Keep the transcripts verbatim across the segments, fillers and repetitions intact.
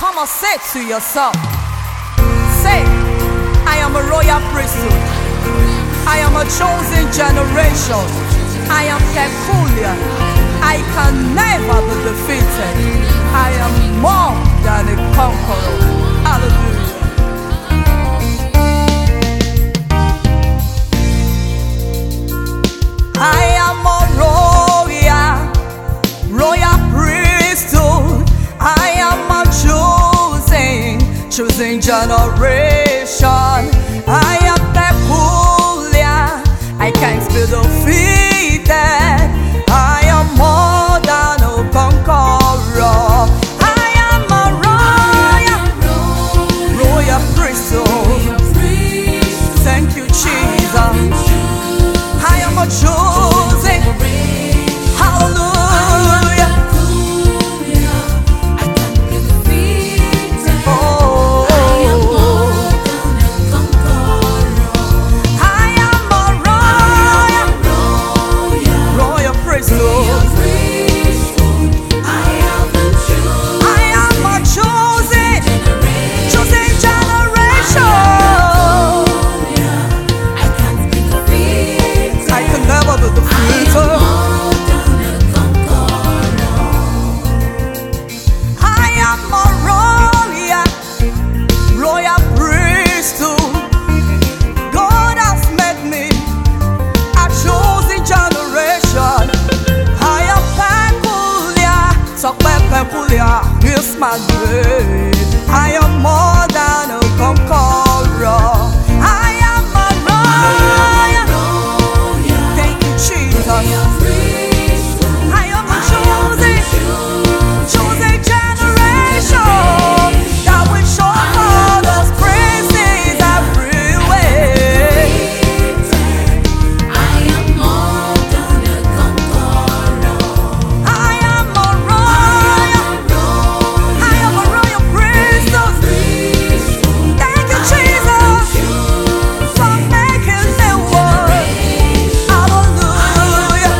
Come on, say to yourself. Say, I am a royal priesthood. I am a chosen generation. I am peculiar. I can never be defeated. I am more than a conqueror. Hallelujah. I am a royal, royal priesthood. I am a chosen, chosen generation. I am peculiar. I can't be defeated. I am more than a conqueror. I am a royal, royal priesthood. Thank you, Jesus. I am a chosen, hallelujah. Oh, I am a royal, royal priesthood. I am a chosen, chosen generation. I can never be defeated. I am a royal, royal priesthood. God has made me a chosen generation. I am peculiar, so peculiar is my name. I am more than a conqueror. I am a royal. Thank you, Jesus. I am a chosen, chosen generation that will show others praises everywhere. I am more than a conqueror. I am a royal, I am a royal priesthood. Thank you, Jesus, for making me one. Hallelujah.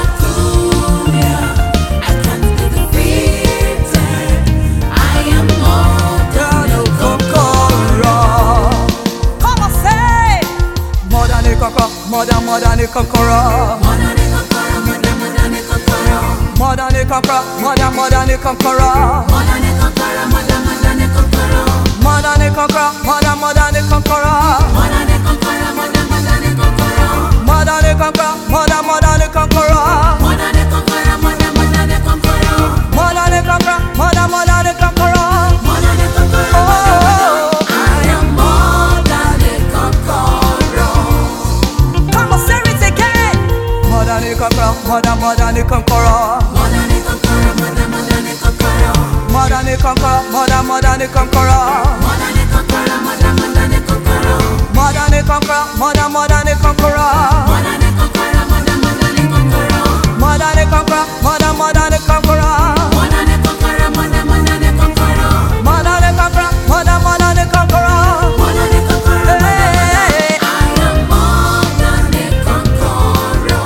Than a conqueror. Come on, say, more than a conqueror, more than, more than a conqueror. More than a conqueror, more than, more than a conqueror. More than a conqueror, more than, more than a conqueror. More than a conqueror, more than, more than a conqueror. More than a conqueror, more than, more than a conqueror. More than a conqueror, more than, more than a conqueror. More than a conqueror, more than, more than a conqueror. More than a conqueror, more than, more than a conqueror. More than a conqueror, more than, more than a conqueror. More than a conqueror. Oh, I am more than a conqueror. Come on, say it again. More than a conqueror, more than, more than a conqueror. More than a conqueror, more than, more than a conqueror. More than a conqueror, more than, more than a conqueror. More than a conqueror, more than, more than a conqueror. More than a conqueror, more than, more than a conqueror. More than a conqueror, more than, more than a conqueror. More than a conqueror, more than, more than a conqueror. More than a conqueror, more than, more than a conqueror. More than a conqueror, more than, more than a conqueror. More than a conqueror. Hey, I am more than a conqueror.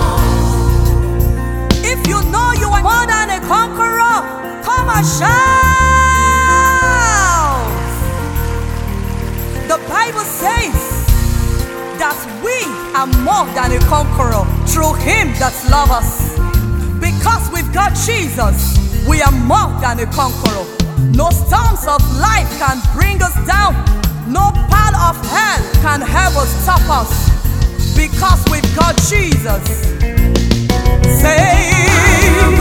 If you know you are more than a conqueror, come and shout. The Bible says that we are more than a conqueror through Him that loves us. Because we've got Jesus, we are more than a conqueror. No storms of life can bring us down. No power of hell can ever stop us. Because we've got Jesus. Say,